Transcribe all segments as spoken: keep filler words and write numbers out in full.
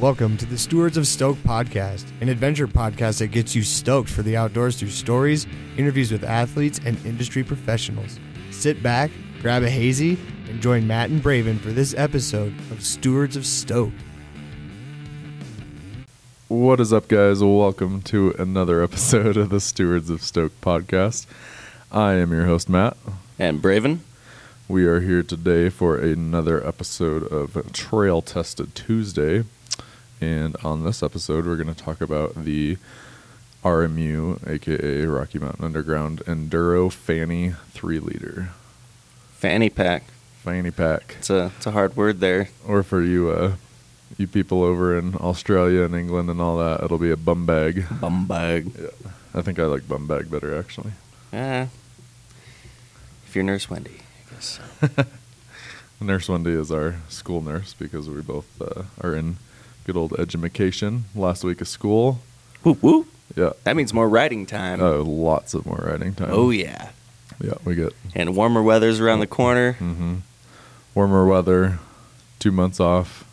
Welcome to the Stewards of Stoke podcast, an adventure podcast that gets you stoked for the outdoors through stories, interviews with athletes, and industry professionals. Sit back, grab a hazy, and join Matt and Braven for this episode of Stewards of Stoke. What is up, guys? Welcome to another episode of the Stewards of Stoke podcast. I am your host, Matt. And Braven. We are here today for another episode of Trail Tested Tuesday. And on this episode, we're going to talk about the R M U, aka Rocky Mountain Underground Enduro Fanny three liter. Fanny pack. Fanny pack. It's a it's a hard word there. Or for you uh, you people over in Australia and England and all that, it'll be a bum bag. Bum bag. Yeah, I think I like bum bag better, actually. Yeah. If you're Nurse Wendy, I guess. Nurse Wendy is our school nurse because we both uh, are in good old edumacation. Last week of school. Whoop whoop. Yeah. That means more riding time. Oh, lots of more riding time. Oh, yeah. Yeah, we get. And warmer weather's around the corner. Mm-hmm. Warmer weather, two months off.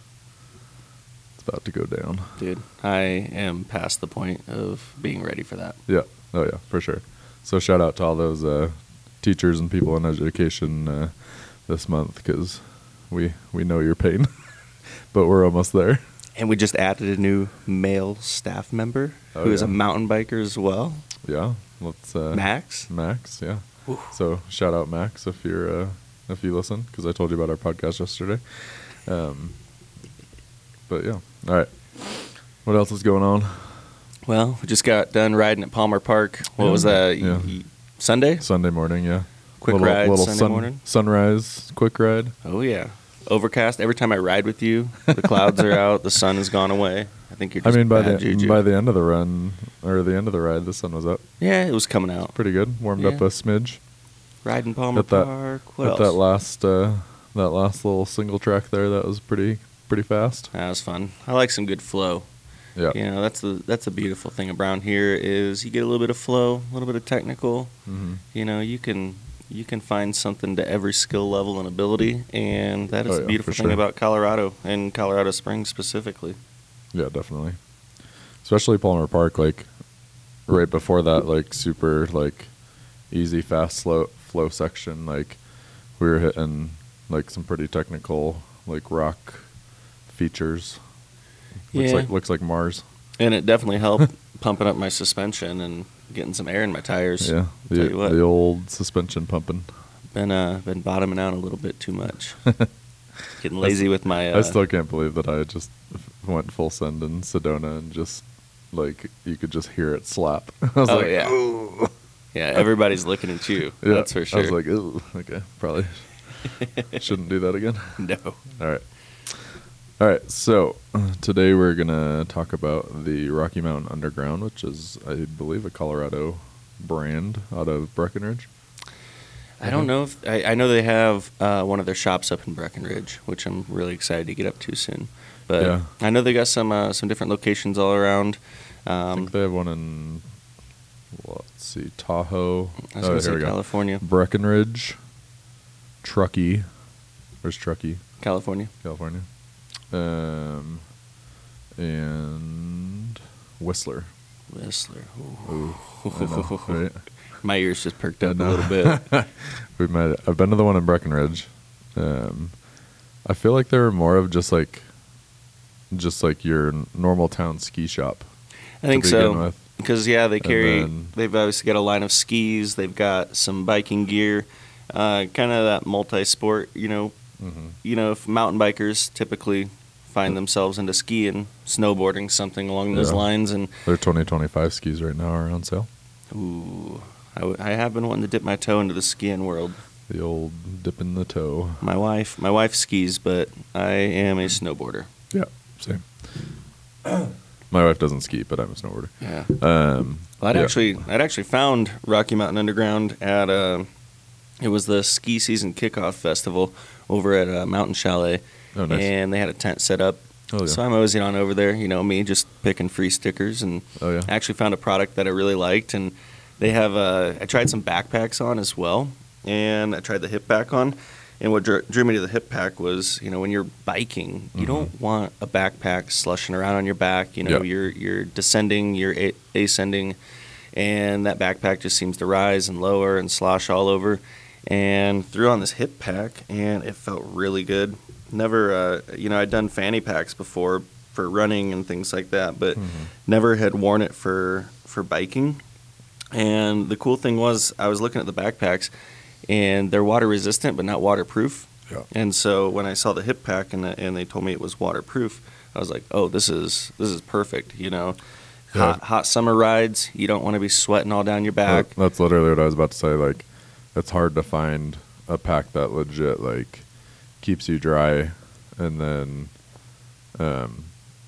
It's about to go down. Dude, I am past the point of being ready for that. Yeah. Oh, yeah, for sure. So shout out to all those uh, teachers and people in education uh, this month because we, we know your pain, but we're almost there. And we just added a new male staff member Oh, who is yeah. a mountain biker as well. Yeah. Let's uh, Max. Max, yeah. Ooh. So shout out Max if you're uh, if you listen because I told you about our podcast yesterday. Um, but yeah, all right. What else is going on? Well, we just got done riding at Palmer Park. What Yeah. was that? Yeah. Y- Sunday? Sunday morning, yeah. Quick little, ride little Sunday sun, morning? Sunrise, quick ride. Oh, yeah. Overcast. Every time I ride with you, the clouds are out, the sun has gone away. I think you're I just mean, by the bad juju. by the end of the run or the end of the ride, the sun was up. Yeah, it was coming out. Pretty good. Warmed up Yeah. a smidge. Riding Palmer At that- Park. What At else? that last uh, that last little single track there, that was pretty pretty fast. That was fun. I like some good flow. Yeah. You know, that's the that's the beautiful thing around here is you get a little bit of flow, a little bit of technical. Mm-hmm. You know, you can you can find something to every skill level and ability, and that is Oh, the yeah, beautiful for thing sure. about Colorado and Colorado Springs specifically. Yeah, definitely. Especially Palmer Park, like right before that, like super like easy, fast, slow flow section. Like we were hitting like some pretty technical like rock features. Looks Yeah. like looks like Mars. And it definitely helped pumping up my suspension and getting some air in my tires. Yeah, Tell the you what. the old suspension pumping. Been uh been bottoming out a little bit too much. Getting lazy with my. Uh, I still can't believe that I just went full send in Sedona and just like you could just hear it slap. I was Oh, like, yeah. ooh. Yeah, everybody's looking at you. Yeah, That's for sure. I was like, ooh, okay, probably shouldn't do that again. no. All right. All right. So uh, today we're going to talk about the Rocky Mountain Underground, which is, I believe, a Colorado brand out of Breckenridge. I don't know if I, I know they have uh, one of their shops up in Breckenridge, which I'm really excited to get up to soon. But Yeah. I know they got some uh, some different locations all around. I think Um, they have one in, well, let's see, Tahoe. I was Oh, going to here we say go. California, Breckenridge, Truckee. Where's Truckee? California. California. Um, and Whistler. Whistler. Ooh. Ooh, I know, right? My ears just perked I up a know. little bit. we might. I've been to the one in Breckenridge. Um, I feel like they were more of just like, just like your n- normal town ski shop. I think to begin so. with. Because yeah, they carry. then- They've obviously got a line of skis. They've got some biking gear, uh, kind of that multi-sport. You know, Mm-hmm. you know, if mountain bikers typically find themselves into skiing, snowboarding, something along those Yeah. lines, and Their twenty twenty-five skis right now are on sale. ooh, I, w- I have been wanting to dip my toe into the skiing world. The old dip in the toe. My wife, my wife skis, but I am a snowboarder. Yeah, same. My wife doesn't ski, but I'm a snowboarder. Yeah. Um, Well, I'd yeah. actually, I'd actually found Rocky Mountain Underground at uh, it was the ski season kickoff festival over at uh, Mountain Chalet, Oh, nice. and they had a tent set up. Oh, yeah. So I moseyed on over there. You know me, just picking free stickers, and Oh, yeah. I actually found a product that I really liked, and they have. Uh, I tried some backpacks on as well, and I tried the hip back on, And what drew, drew me to the hip pack was, you know, when you're biking, you Mhm. don't want a backpack slushing around on your back. You know, Yep. you're you're descending, you're a- ascending, and that backpack just seems to rise and lower and slosh all over. And threw on this hip pack, and it felt really good. Never, uh, you know, I'd done fanny packs before for running and things like that, but Mhm. never had worn it for for biking. And the cool thing was, I was looking at the backpacks, and they're water resistant but not waterproof. Yeah. And so when I saw the hip pack and the, and they told me it was waterproof, I was like, oh, this is this is perfect. You know, Yeah. hot hot summer rides, you don't want to be sweating all down your back. That- That's literally what I was about to say. Like, it's hard to find a pack that legit like keeps you dry, and then, um,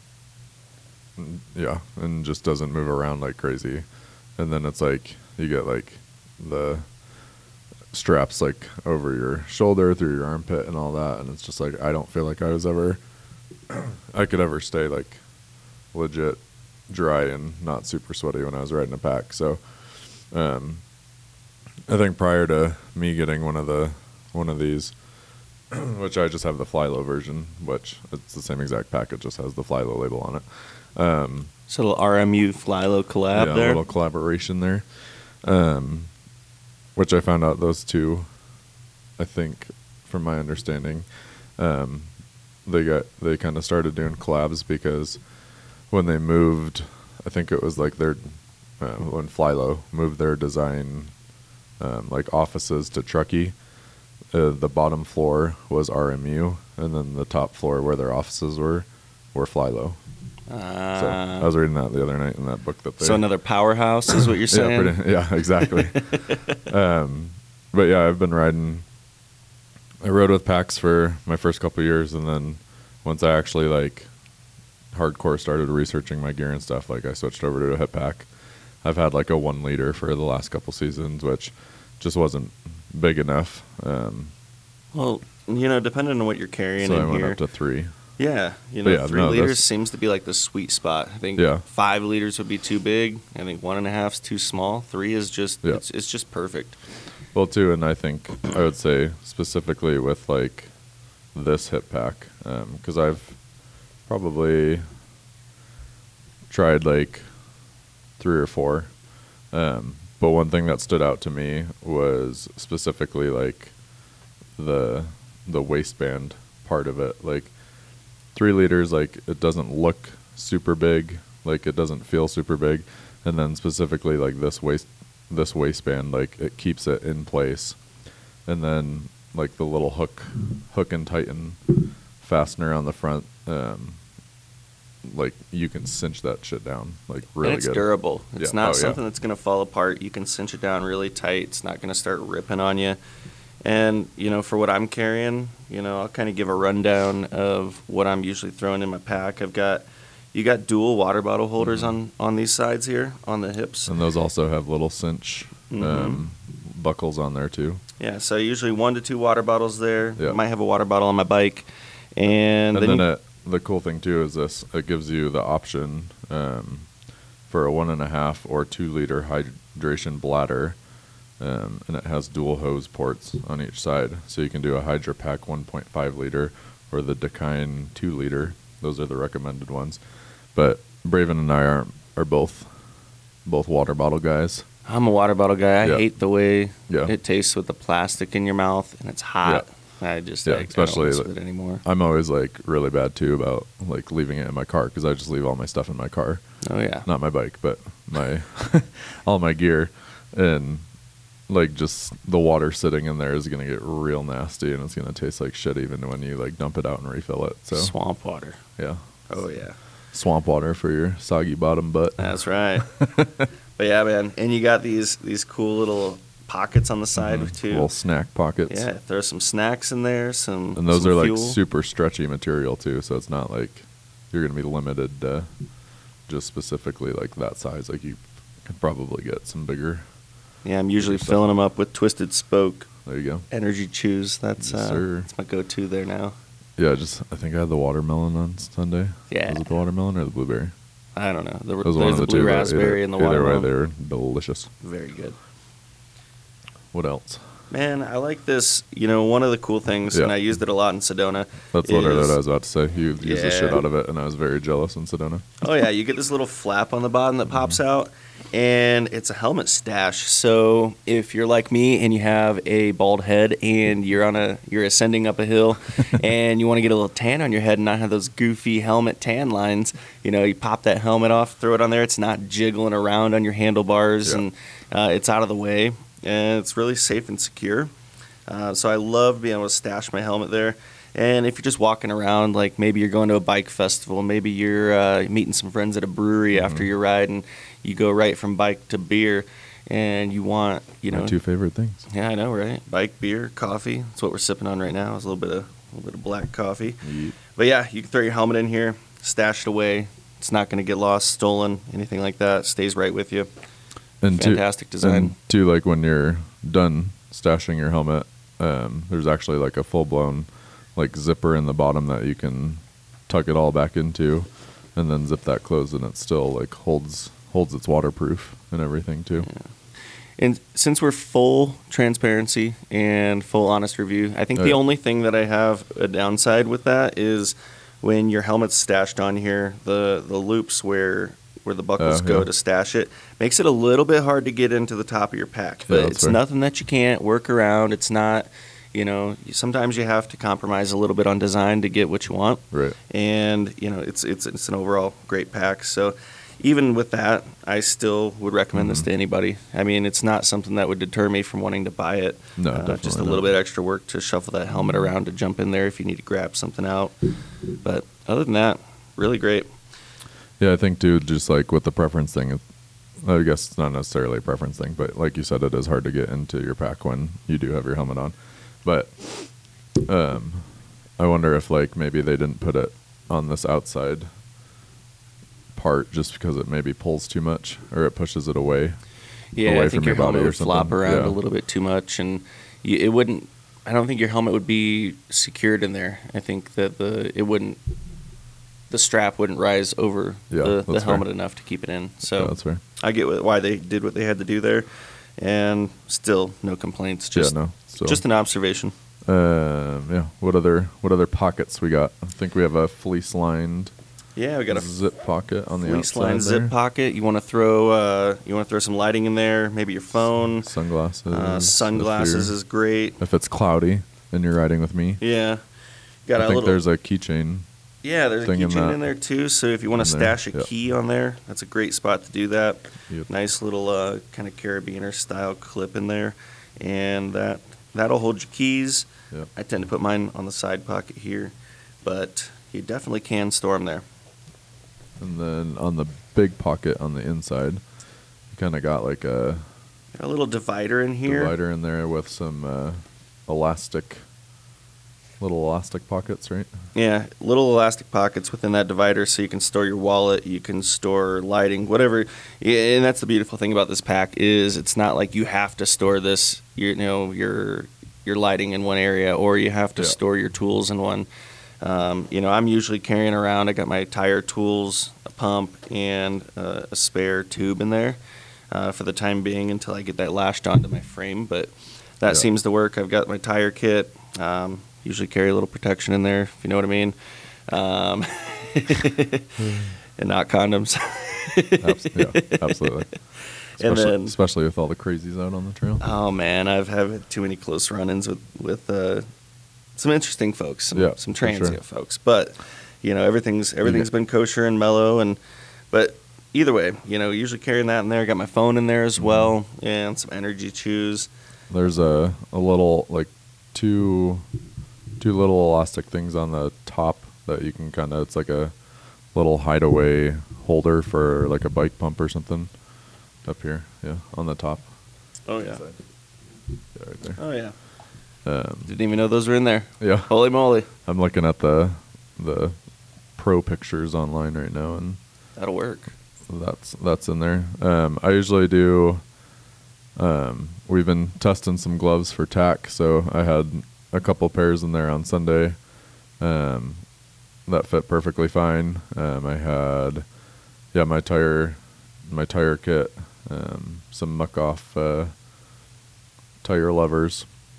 yeah, and just doesn't move around like crazy. And then it's like you get like the straps like over your shoulder, through your armpit, and all that. And it's just like I don't feel like I was ever, I could ever stay like legit dry and not super sweaty when I was riding a pack. So, um, I think prior to me getting one of the one of these, which I just have the Flylow version, which it's the same exact pack, it just has the Flylow label on it. Um, So a little R M U Flylow collab yeah, there. a little collaboration there. Um, which I found out those two, I think, from my understanding, um, they got they kind of started doing collabs because when they moved, I think it was like their uh, when Flylow moved their design, um, like offices to Truckee, uh, the bottom floor was R M U, and then the top floor where their offices were were Flylow. So I Uh, was reading that the other night in that book that they so another powerhouse is what you're saying? yeah, pretty, yeah, exactly. um, but yeah, I've been riding. I rode with packs for my first couple of years, and then once I actually like hardcore started researching my gear and stuff, like I switched over to a hip pack. I've had like a one liter for the last couple seasons, which just wasn't big enough. Um, Well, you know, depending on what you're carrying so I in went here. up to three. Yeah, you But know, yeah, three no, liters that's- seems to be like the sweet spot. I think Yeah. five liters would be too big. I think one and a half's too small. Three is just Yeah. it's it's just perfect. Well, too, and I think I would say specifically with like this hip pack, because I've probably tried like three or four, um, but one thing that stood out to me was specifically like the the waistband part of it. Like three liters, like it doesn't look super big, like it doesn't feel super big, and then specifically like this waist this waistband, like it keeps it in place, and then like the little hook hook and tighten fastener on the front, um like you can cinch that shit down like really and it's good. durable. It's Yeah. not Oh, yeah. something that's going to fall apart. You can cinch it down really tight. It's not going to start ripping on you. And, you know, for what I'm carrying, you know, I'll kind of give a rundown of what I'm usually throwing in my pack. I've got, you got dual water bottle holders Mhm. on, on these sides here, on the hips. And those also have little cinch Mhm. um buckles on there too. Yeah, so usually one to two water bottles there. Yeah. Might have a water bottle on my bike. And, And then, then you- it, the cool thing too is this: it gives you the option um, for a one and a half or two liter hydration bladder, um, and it has dual hose ports on each side, so you can do a Hydra Pack one point five liter or the Dakine two liter. Those are the recommended ones. But Braven and I are are both both water bottle guys. I'm a water bottle guy. I Yeah. hate the way Yeah. it tastes with the plastic in your mouth, and it's hot. I just Yeah, I, especially I don't mess with like- it anymore. I'm always like really bad too about like leaving it in my car because I just leave all my stuff in my car. Oh yeah. Not my bike, but my all my gear, and like just the water sitting in there is gonna get real nasty, and it's gonna taste like shit even when you like dump it out and refill it. So Swamp water. yeah, Oh yeah. swamp water for your soggy bottom butt. That's right. But yeah, man, and you got these these cool little pockets on the side Mhm. too. Little snack pockets. Yeah, throw some snacks in there. Some and those some are like fuel. super stretchy material too, so it's not like you're gonna be limited to just specifically like that size. Like you could probably get some bigger. Yeah, I'm usually stuff. filling them up with Twisted Spoke There you go. Energy Chews. That's Yes, uh, sir. that's my go-to there now. Yeah, just I think I had the watermelon on Sunday. Yeah. Was it the watermelon or the blueberry? I don't know. The, It was there's one of the the blue two. but raspberry either, and the either way, watermelon. they were delicious. Very good. What else? Man, I like this. You know, one of the cool things, Yeah. and I used it a lot in Sedona. That's literally is- what I was about to say. You used the shit Yeah. out of it, and I was very jealous in Sedona. Oh yeah, you get this little flap on the bottom that pops out, and it's a helmet stash. So if you're like me and you have a bald head and you're on a you're ascending up a hill, and you want to get a little tan on your head and not have those goofy helmet tan lines, you know, you pop that helmet off, throw it on there. It's not jiggling around on your handlebars, Yeah. and uh, it's out of the way, and it's really safe and secure. Uh, so I love being able to stash my helmet there. And if you're just walking around, like maybe you're going to a bike festival, maybe you're uh, meeting some friends at a brewery Mm-hmm. after your ride, and you go right from bike to beer, and you want, you know, My two favorite things. yeah, I know, right? Bike, beer, coffee. That's what we're sipping on right now. Is a little bit of a little bit of black coffee. Yeet. But yeah, you can throw your helmet in here, stash it away. It's not going to get lost, stolen, anything like that. It stays right with you. And Fantastic two, design. And two, like when you're done stashing your helmet, um, there's actually like a full blown like zipper in the bottom that you can tuck it all back into, and then zip that closed, and it still like holds holds its waterproof and everything too. And since we're full transparency and full honest review, I think Oh, the yeah. only thing that I have a downside with that is when your helmet's stashed on here, the the loops where where the buckles Oh, go yeah. to stash it makes it a little bit hard to get into the top of your pack. Yeah, But that's it's fair. nothing that you can't work around. It's not, you know, sometimes you have to compromise a little bit on design to get what you want. Right. And you know, it's it's it's an overall great pack. So even with that, I still would recommend this Mhm. to anybody. I mean, it's not something that would deter me from wanting to buy it. No, Uh, just a definitely little not. bit extra work to shuffle that helmet around to jump in there if you need to grab something out. But other than that, really great. Yeah, I think, dude, just like with the preference thing, it- I guess it's not necessarily a preference thing, but like you said, it is hard to get into your pack when you do have your helmet on. But um, I wonder if like maybe they didn't put it on this outside part just because it maybe pulls too much or it pushes it away. Yeah, away I think from your your body helmet or would flop something. around Yeah. a little bit too much, and you, it wouldn't. I don't think your helmet would be secured in there. I think that the it wouldn't. The strap wouldn't rise over Yeah, the, the that's helmet fair. enough to keep it in. Yeah, So that's fair. I get wh- why they did what they had to do there, and still no complaints. Just yeah, no. So, just an observation. um, yeah. What other what other pockets we got? I think we have a fleece lined Yeah, we got a zip pocket on the fleece outside lined there. zip pocket. You want to throw uh, you want to throw some lighting in there, maybe your phone. Sunglasses. Uh, if sunglasses you're- is great. if it's cloudy and you're riding with me. Yeah, got I a think little. there's a keychain. Yeah, there's a thing in keychain that- in there too. So if you want to in there, stash a yep. key on there, that's a great spot to do that. Yep. Nice little uh, kind of carabiner style clip in there, and that that'll hold your keys. Yep. I tend to put mine on the side pocket here, but you definitely can store them there. And then on the big pocket on the inside, you kind of got like a Got a little divider in here. divider in there with some uh, elastic, little elastic pockets, right? Yeah, little elastic pockets within that divider, so you can store your wallet, you can store lighting, whatever. Yeah, and that's the beautiful thing about this pack is it's not like you have to store this, you know, your your lighting in one area, or you have to Yeah. store your tools in one. Um, you know, I'm usually carrying around. I got my tire tools, a pump, and uh, a spare tube in there uh, for the time being until I get that lashed onto my frame. But that Yeah. seems to work. I've got my tire kit. Um, usually carry a little protection in there, if you know what I mean. Um, and not condoms. Abs- yeah, absolutely. And Especially, then- especially with all the crazies out on the trail. Oh man, I've had too many close run-ins with with uh, some interesting folks, some, Yeah, some for sure. transient folks. But you know, everything's everything's get- been kosher and mellow, and but either way, you know, usually carrying that in there. Got my phone in there as Mm-hmm. well, and some energy chews. There's a a little like two two little elastic things on the top that you can kind of. It's like a little hideaway holder for like a bike pump or something. Up here, yeah, on the top. Oh yeah, Yeah, right there. oh yeah. Um, Didn't even know those were in there. yeah, Holy moly, I'm looking at the the pro pictures online right now, and that'll work. that's that's in there. Um, I usually do. Um, we've been testing some gloves for tack, so I had a couple pairs in there on Sunday. Um, that fit perfectly fine. Um, I had, yeah, my tire, my tire kit, um, some muck off uh, tire levers,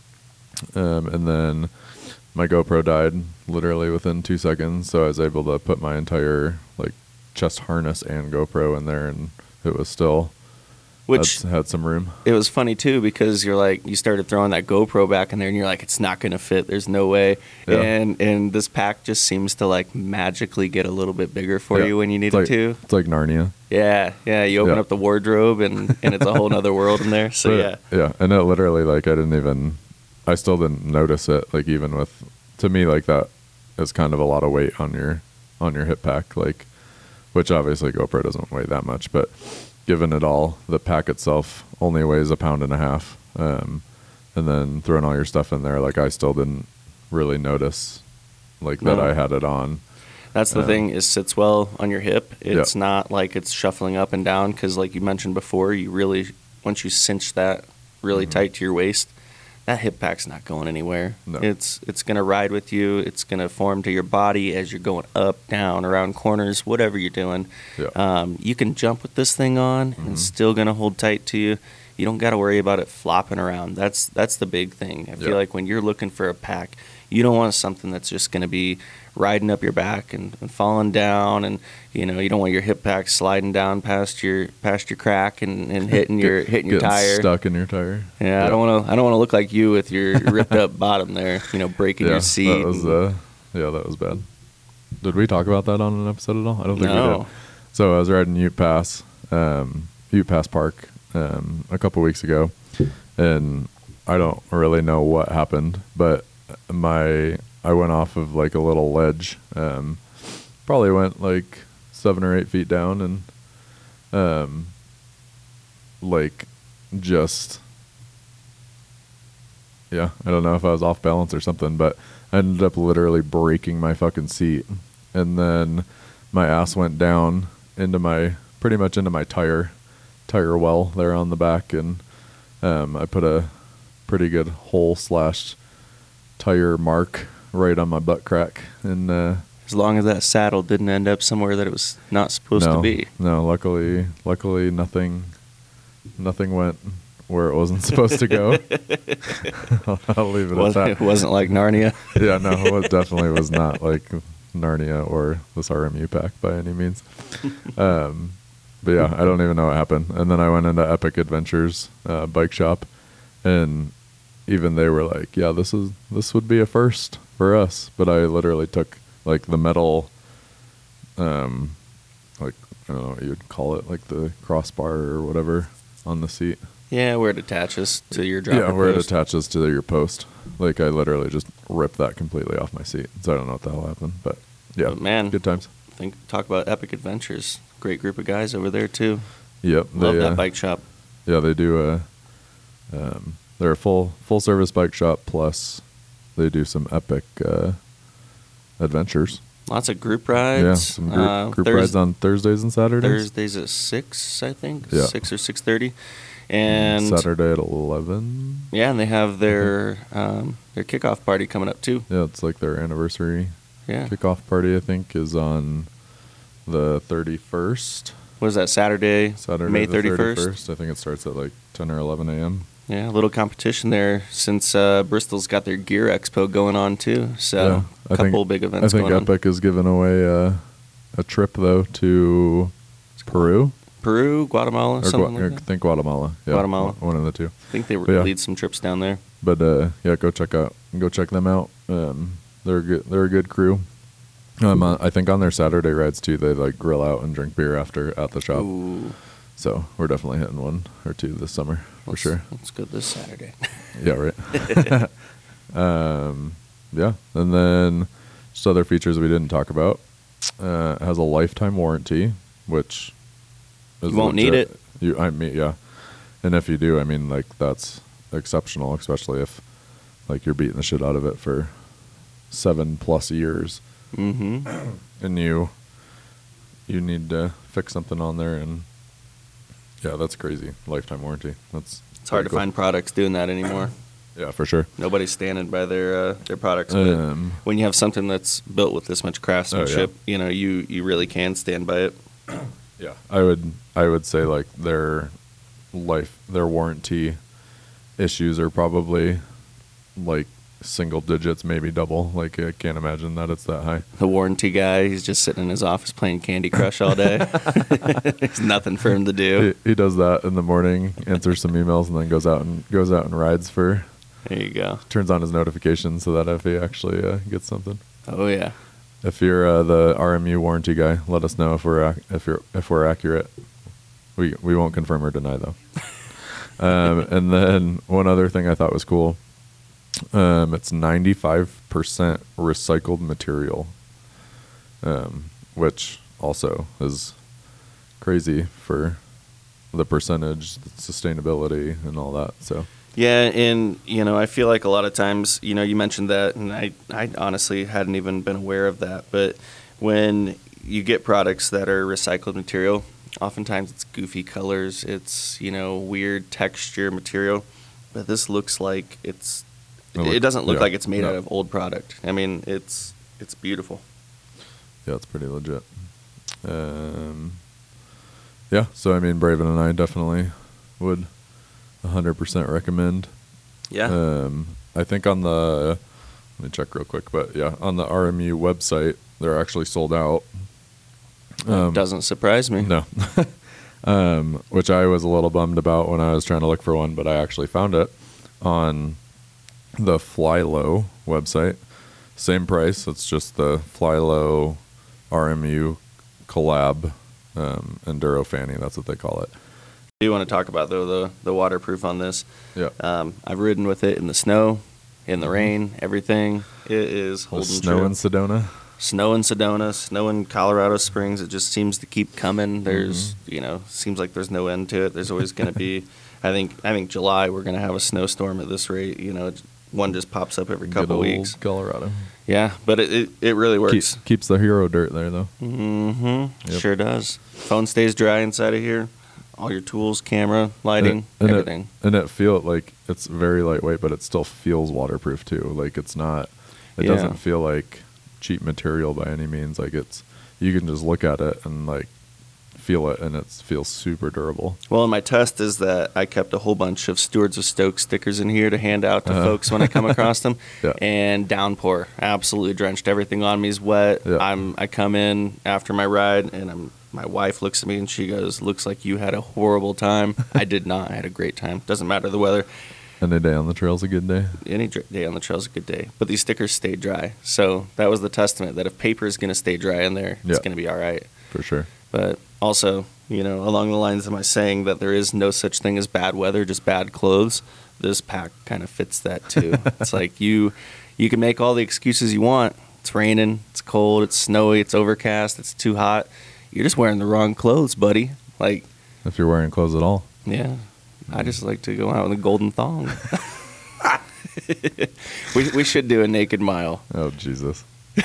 Um, and then my GoPro died literally within two seconds, so I was able to put my entire like chest harness and GoPro in there, and it was still Which had, had some room. It was funny too because you're like you started throwing that GoPro back in there and you're like it's not going to fit. There's no way. Yeah. And and this pack just seems to like magically get a little bit bigger for Yeah. you when you need It's like, it to. It's like Narnia. Yeah, yeah. You open Yeah. up the wardrobe and and it's a whole nother world in there. So But, yeah. yeah, and it literally like I didn't even, I still didn't notice it. Like even with, to me like that is kind of a lot of weight on your on your hip pack, like, which obviously GoPro doesn't weigh that much, but given it all, the pack itself only weighs a pound and a half, um, and then throwing all your stuff in there, like I still didn't really notice like that No. I had it on. That's the Um, thing. It sits well on your hip. It's Yeah. not like it's shuffling up and down because, like you mentioned before, you really once you cinch that really Mhm. tight to your waist, that hip pack's not going anywhere. No. It's it's gonna ride with you. It's gonna form to your body as you're going up, down, around corners, whatever you're doing. Yeah. Um, you can jump with this thing on, and Mhm. it's still gonna hold tight to you. You don't got to worry about it flopping around. That's that's the big thing. I feel Yeah. like when you're looking for a pack, you don't want something that's just going to be riding up your back and, and falling down, and you know you don't want your hip pack sliding down past your past your crack and, and hitting your hitting your Getting tire. stuck in your tire. Yeah, I don't want to. I don't want to look like you with your ripped up bottom there. You know, breaking Yeah, your seat. that was and- uh, yeah, that was bad. Did we talk about that on an episode at all? I don't think we No. did. So I was riding Ute Pass, um, Ute Pass Park, um, a couple weeks ago, and I don't really know what happened, but my I went off of like a little ledge, um, probably went like seven or eight feet down, and um, like just yeah, I don't know if I was off balance or something, but I ended up literally breaking my fucking seat, and then my ass went down into my pretty much into my tire tire well there on the back, and um, I put a pretty good hole slash tire mark right on my butt crack, and uh, As long as that saddle didn't end up somewhere that it was not supposed no, to be. no, luckily, luckily nothing, nothing went where it wasn't supposed to go. I'll, I'll leave it at Wasn't, that. it wasn't like Narnia. Yeah, no, it definitely was not like Narnia or this R M U pack by any means. Um, but yeah, I don't even know what happened. And then I went into Epic Adventures uh, bike shop, and even they were like, "Yeah, this is this would be a first for us." But I literally took like the metal, um, like I don't know what you'd call it, like the crossbar or whatever on the seat. Yeah, where it attaches to your dropper Yeah, where post. it attaches to your post. Like I literally just ripped that completely off my seat. So I don't know what the hell happened, but yeah, But man, good times. Think talk about Epic Adventures. Great group of guys over there too. Yep, Love they, that uh, bike shop. Yeah, they do a. Um, they're a full full service bike shop, plus they do some epic uh, adventures. Lots of group rides. Yeah, some group, Uh, group Thurs- rides on Thursdays and Saturdays. Thursdays at six, I think. Yeah. Six or six thirty. And Saturday at eleven. yeah, and they have their um, their kickoff party coming up too. Yeah, it's like their anniversary Yeah. kickoff party. I think is on the thirty first. What is that, Saturday? Saturday, May the thirty first. thirty-first. I think it starts at like ten or eleven a.m. Yeah, a little competition there since uh, Bristol's got their Gear Expo going on too. So Yeah, a I think- couple big I events think going on. Epic is giving away a, a trip though to Peru Peru, Guatemala, or something Gua- like I that. think Guatemala. Yeah, Guatemala. one one of the two. I think they But yeah. lead some trips down there. But uh, yeah, go check out, go check them out. Um, they're a good, they're a good crew. Um, uh, I think on their Saturday rides too, they like grill out and drink beer after at the shop. Ooh, So we're definitely hitting one or two this summer for let's- sure. Let's go this Saturday. Yeah, right. um, yeah, and then just other features we didn't talk about. Uh, it has a lifetime warranty, which is You won't need legit. it. You, I mean, yeah, and if you do, I mean, like that's exceptional, especially if like you're beating the shit out of it for seven plus years, Mm-hmm. and you you need to fix something on there, and yeah, that's crazy. Lifetime warranty. That's It's hard to pretty cool. find products doing that anymore. Yeah, for sure. Nobody's standing by their uh, their products. But Um, when you have something that's built with this much craftsmanship, you know, you, you really can stand by it. Yeah, I would I would say like their life their warranty issues are probably like single digits, maybe double. Like I can't imagine that it's that high. The warranty guy, he's just sitting in his office playing Candy Crush all day. There's nothing for him to do. He, he does that in the morning, answers some emails, and then goes out and goes out and rides for. There you go. Turns on his notifications so that if he actually uh, gets something. Oh yeah. If you're uh, the R M U warranty guy, let us know if we're ac- if you're if we're accurate. We we won't confirm or deny though. um, and then one other thing I thought was cool. Um, it's ninety-five percent recycled material, um, which also is crazy for the percentage, the sustainability, and all that. So Yeah, and you know, I feel like a lot of times, you know, you mentioned that, and I, I honestly hadn't even been aware of that. But when you get products that are recycled material, oftentimes it's goofy colors, it's, you know, weird texture material. But this looks like it's. It It, look- doesn't look yeah, like it's made no. out of old product. I mean, it's it's beautiful. yeah, it's pretty legit. Um, yeah, so I mean, Braven and I definitely would one hundred percent recommend. Yeah. Um, I think on the, let me check real quick, but yeah, on the R M U website, they're actually sold out. Um, Doesn't surprise me. No. um, which I was a little bummed about when I was trying to look for one, but I actually found it on the Flylow website. Same price. It's just the Flylow R M U collab um, Enduro Fanny. That's what they call it. I do want to talk about though the the waterproof on this. Yeah. Um, I've ridden with it in the snow, in the rain, everything. It is The holding snow true. in Sedona. Snow in Sedona, snow in Colorado Springs. It just seems to keep coming. There's, you know, seems like there's no end to it. There's always going to be. I think I think July we're going to have a snowstorm at this rate. You know, it's- one just pops up every Good couple old weeks. Colorado. Yeah, but it, it, it really Keep, works. keeps the hero dirt there, though. Mm-hmm. Yep. Sure does. Phone stays dry inside of here. All your tools, camera, lighting, and it, everything. And it feel like it's very lightweight, but it still feels waterproof too. Like it's not. It Yeah. doesn't feel like cheap material by any means. Like it's. You can just look at it and like feel it, and it feels super durable. Well, and my test is that I kept a whole bunch of Stewards of Stoke stickers in here to hand out to Uh-huh. folks when I come across them. Yeah. And downpour absolutely drenched. Everything on me is wet. Yeah. I'm I come in after my ride, and I'm my wife looks at me and she goes, "Looks like you had a horrible time." I did not. I had a great time. Doesn't matter the weather. Any day on the trail's a good day. Any dr- day on the trail is a good day. But these stickers stayed dry, so that was the testament that if paper is going to stay dry in there, Yeah. it's going to be all right. For sure. But also, you know, along the lines of my saying that there is no such thing as bad weather, just bad clothes, this pack kind of fits that too. It's like you you can make all the excuses you want. It's raining, it's cold, it's snowy, it's overcast, it's too hot. You're just wearing the wrong clothes, buddy. Like, If you're wearing clothes at all. yeah, I just like to go out with a golden thong. we we should do a naked mile. Oh Jesus.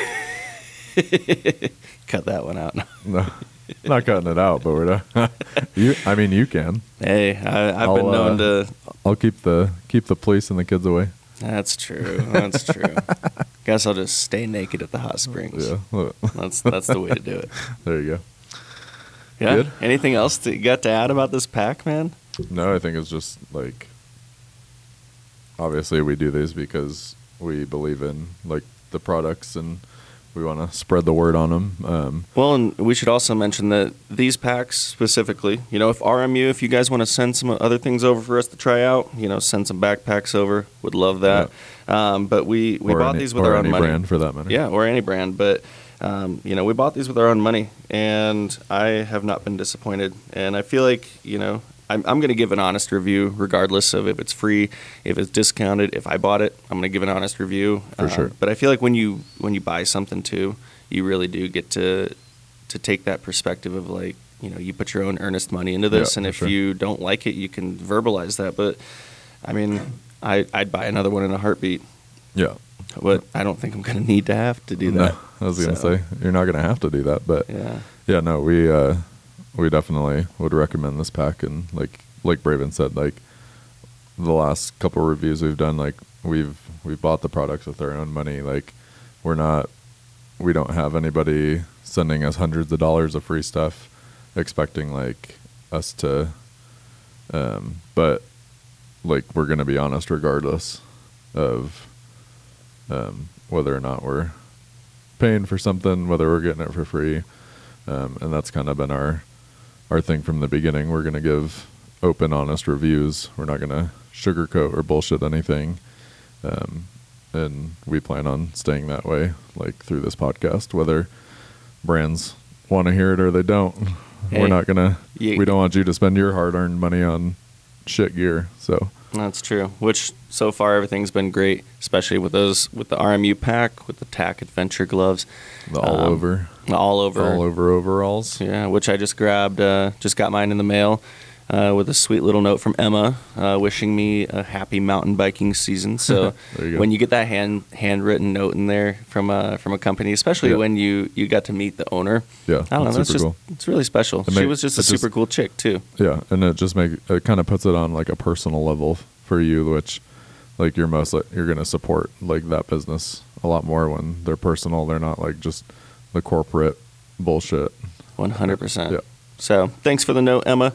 Cut that one out. No. Not cutting it out, but we're not. you. I mean, you can. Hey, I, I've I'll, been known uh, to. I'll keep the keep the police and the kids away. That's true. That's true. Guess I'll just stay naked at the hot springs. Yeah. That's that's the way to do it. There you go. Yeah. Good. Anything else that you got to add about this pack, man? No, I think it's just like obviously we do these because we believe in like the products and we want to spread the word on them. Um, Well, and we should also mention that these packs specifically, you know, if R M U, if you guys want to send some other things over for us to try out, you know, send some backpacks over. Would love that. Um, but we, we or bought any, these with or our own any money. brand for that matter. Yeah, or any brand. But, um, you know, we bought these with our own money, and I have not been disappointed. And I feel like, you know, I'm, I'm going to give an honest review regardless of if it's free, if it's discounted. If I bought it, I'm going to give an honest review. For sure. But I feel like when you when you buy something too, you really do get to to take that perspective of like, you know, you put your own earnest money into this, Yeah, and for if sure. you don't like it, you can verbalize that. But I mean, I, I'd buy another one in a heartbeat. Yeah. But I don't think I'm going to need to have to do that. No, I was going to So, say you're not going to have to do that, but Yeah. yeah, no, we uh, we definitely would recommend this pack, and like like Braven said, like the last couple of reviews we've done, like we've we've bought the products with our own money. Like we're not, we don't have anybody sending us hundreds of dollars of free stuff, expecting like us to, um, but like we're gonna be honest regardless. of um, whether or not we're paying for something, whether we're getting it for free. Um, and that's kind of been our our thing from the beginning. We're going to give open, honest reviews. We're not going to sugarcoat or bullshit anything. Um, and we plan on staying that way, like through this podcast, whether brands want to hear it or they don't. Hey, we're not going to, we don't want you to spend your hard-earned money on shit gear. So that's true, which so far everything's been great, especially with those, with the R M U pack, with the T A C Adventure gloves. The all um, over. All over. All over overalls. Yeah, which I just grabbed, uh, just got mine in the mail uh, with a sweet little note from Emma uh, wishing me a happy mountain biking season. So you when you get that hand handwritten note in there from a, from a company, especially yeah. when you, you got to meet the owner. Yeah, I don't know, that's just, cool. It's really special. It she make, was just a super just, cool chick, too. Yeah, and it just make it kind of puts it on like a personal level for you, which like you're most like, you're going to support like that business a lot more when they're personal. They're not like just the corporate bullshit. one hundred percent. Yeah. So thanks for the note, Emma.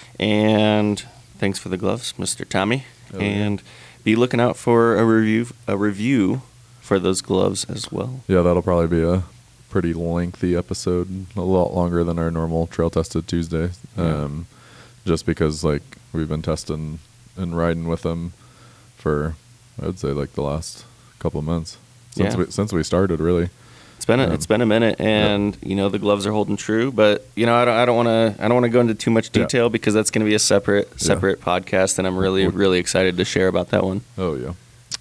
And thanks for the gloves, Mister Tommy. Oh, and yeah. be looking out for a review a review for those gloves as well. Yeah, that'll probably be a pretty lengthy episode, a lot longer than our normal Trail Tested Tuesday. Yeah. Um, just because like we've been testing and riding with them for, I would say, like the last couple of months since yeah. we since we started, really. It's been a, um, it's been a minute, and yeah. you know the gloves are holding true. But you know I don't I don't want to I don't want to go into too much detail yeah. because that's going to be a separate separate yeah. podcast, and I'm really really excited to share about that one. Oh yeah,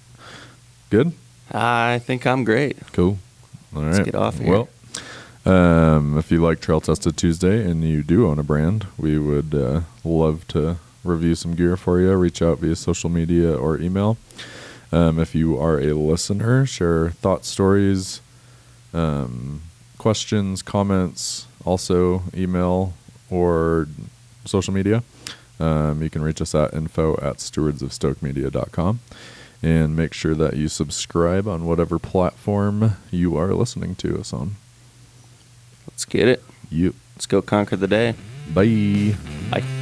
good. I think I'm great. Cool. All right, let's get off here. Well, um, if you like Trail Tested Tuesday and you do own a brand, we would uh, love to review some gear for you. Reach out via social media or email. Um, if you are a listener, share thoughts, stories. Um, questions, comments, also email or social media. Um, you can reach us at info at stewards of stoke media dot com, and make sure that you subscribe on whatever platform you are listening to us on. Let's get it. Yep. Let's go conquer the day. Bye. Bye.